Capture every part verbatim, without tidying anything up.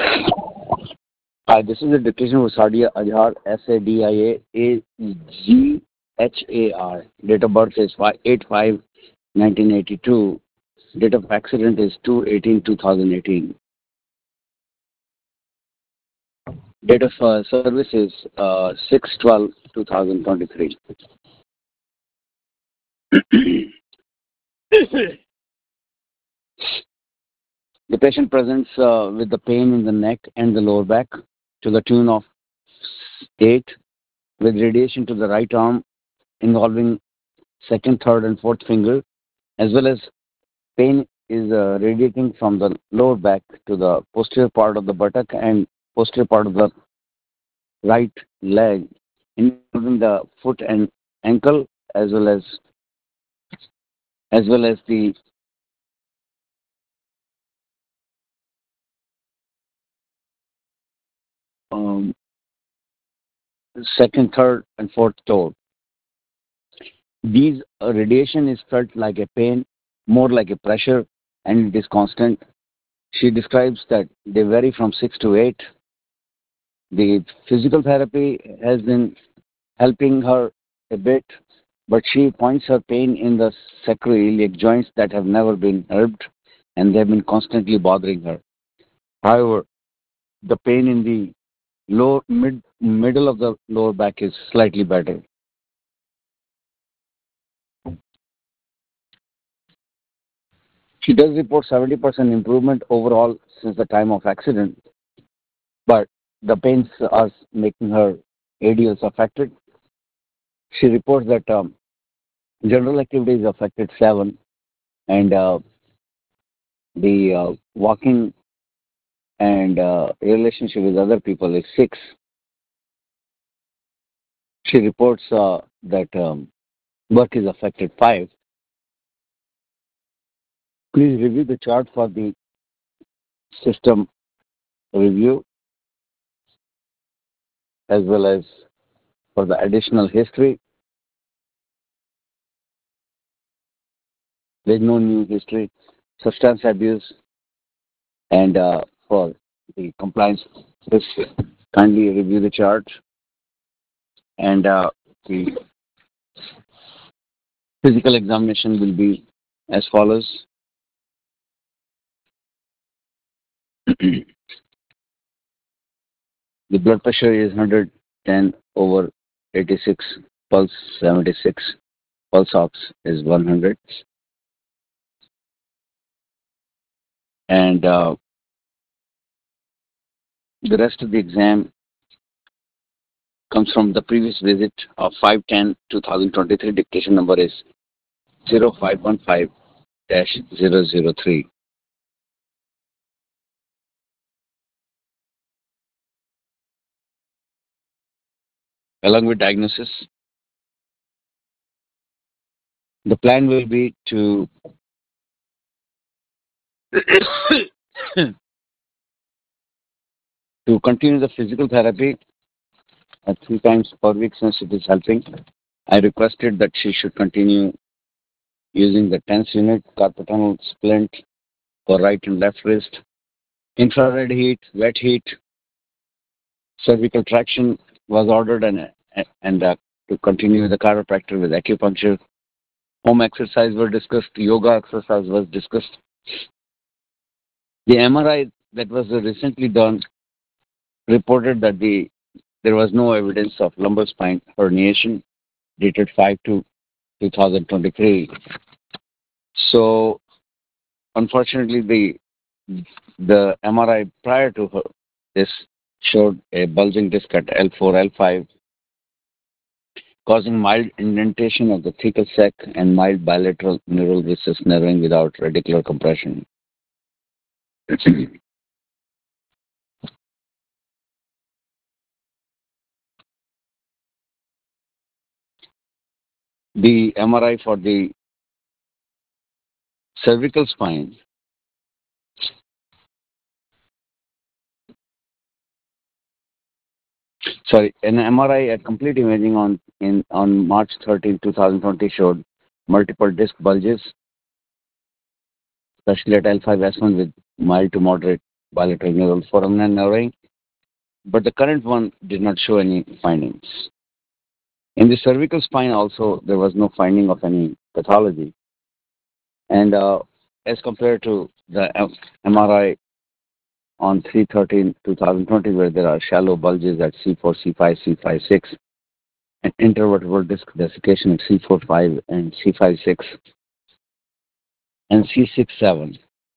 Hi, this is the dictation of Sadia Azhar, S A D I A A G H A R. Date of birth is eight five nineteen eighty-two. Date of accident is two eighteen two thousand eighteen. Date of uh, service is uh, six twelve two thousand twenty-three. The patient presents uh, with the pain in the neck and the lower back to the tune of eight, with radiation to the right arm involving second, third, and fourth finger, as well as pain is uh, radiating from the lower back to the posterior part of the buttock and posterior part of the right leg, involving the foot and ankle, as well as as well as the um, second, third, and fourth toe. These uh, radiation is felt like a pain, more like a pressure, and it is constant. She describes that they vary from six to eight. The physical therapy has been helping her a bit, but she points her pain in the sacroiliac joints that have never been herbed, and they have been constantly bothering her. However, the pain in the lower mid middle of the lower back is slightly better. She does report seventy percent improvement overall since the time of accident, but the pains are making her A D Ls affected. She reports that um, general activity is affected seven, and uh, the uh, walking and uh, relationship with other people is six. She reports uh, that um, work is affected five. Please review the chart for the system review as well as for the additional history. There is no new history. Substance abuse and uh, for the compliance history. Kindly review the chart and uh, the physical examination will be as follows. The blood pressure is one hundred ten over eighty-six, pulse seventy-six, pulse ox is one hundred, and uh, the rest of the exam comes from the previous visit of five ten twenty twenty-three. Dictation number is zero five one five dash zero zero three. Along with diagnosis, the plan will be to to continue the physical therapy uh, three times per week since it is helping. I requested that she should continue using the TENS unit, carpal tunnel splint for right and left wrist, infrared heat, wet heat, cervical traction was ordered, and and uh, to continue the chiropractor with acupuncture. Home exercise were discussed, yoga exercise was discussed. The M R I that was recently done reported that the there was no evidence of lumbar spine herniation dated five to twenty twenty-three. So unfortunately, the the M R I prior to her, this showed a bulging disc at L four, L five, causing mild indentation of the thecal sac and mild bilateral neural recess narrowing without radicular compression. The M R I for the cervical spine, sorry, an M R I at complete imaging on in on March thirteenth, twenty twenty showed multiple disc bulges, especially at L five S one with mild to moderate bilateral neural foramen narrowing, but the current one did not show any findings. In the cervical spine, also, there was no finding of any pathology. And uh, as compared to the M- MRI on three thirteen twenty twenty, where there are shallow bulges at C four, C five, C five six, and intervertebral disc desiccation at C four five and C five six and C six seven.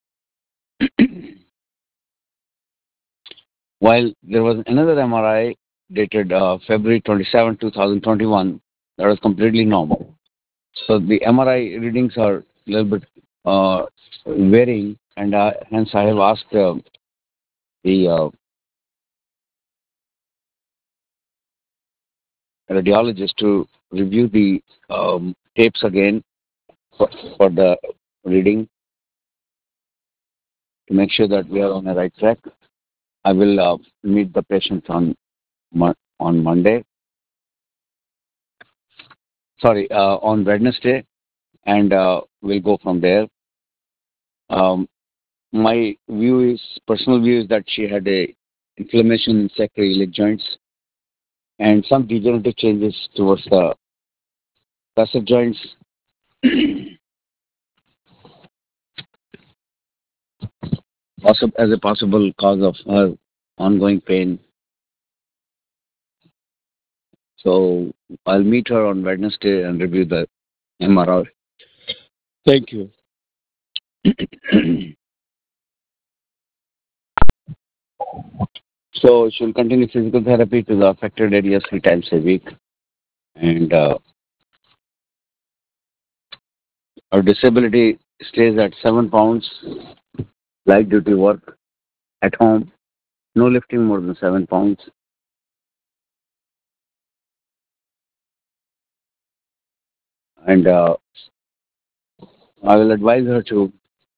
While there was another M R I dated uh, February twenty-seventh, twenty twenty-one, that was completely normal. So the M R I readings are a little bit uh, varying, and uh, hence I have asked uh, the uh, radiologist to review the um, tapes again for, for the reading to make sure that we are on the right track. I will uh, meet the patient on Mon- on Monday. Sorry, uh, on Wednesday, and uh, we'll go from there. Um, my view is personal view is that she had a inflammation in sacroiliac joints and some degenerative changes towards the facet joints. Also, as a possible cause of her ongoing pain. So I'll meet her on Wednesday and review the M R I. Thank you. So she'll continue physical therapy to the affected areas three times a week, and uh, her disability stays at seven pounds, light duty work at home, no lifting more than seven pounds, and uh, I will advise her to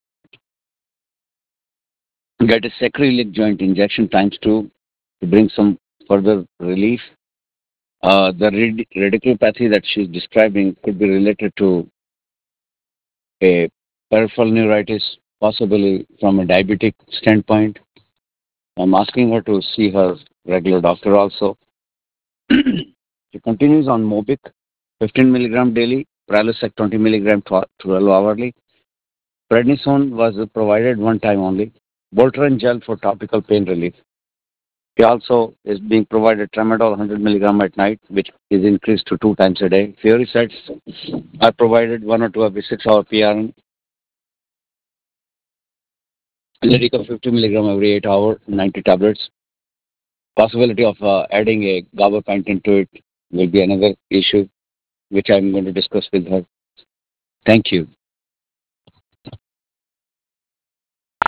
get a sacroiliac joint injection times two to bring some further relief. Uh, the rad- radiculopathy that she's describing could be related to a peripheral neuritis, possibly from a diabetic standpoint. I'm asking her to see her regular doctor also. She continues on Mobic, fifteen milligram daily, Prilosec twenty milligram tw- twelve hourly. Prednisone was provided one time only. Voltaren gel for topical pain relief. He also is being provided tramadol one hundred milligram at night, which is increased to two times a day. Fioricides are provided one or two every six hour P R N. Lyrica fifty milligram every eight hour, ninety tablets. Possibility of uh, adding a gabapentin to it will be another issue, which I'm going to discuss with her. Thank you.